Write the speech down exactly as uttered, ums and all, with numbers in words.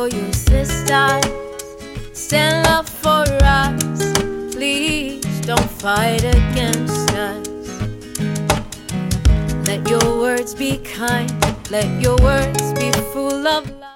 for your sisters, stand up for us. Please don't fight against us. Let your words be kind, let your words be full of love.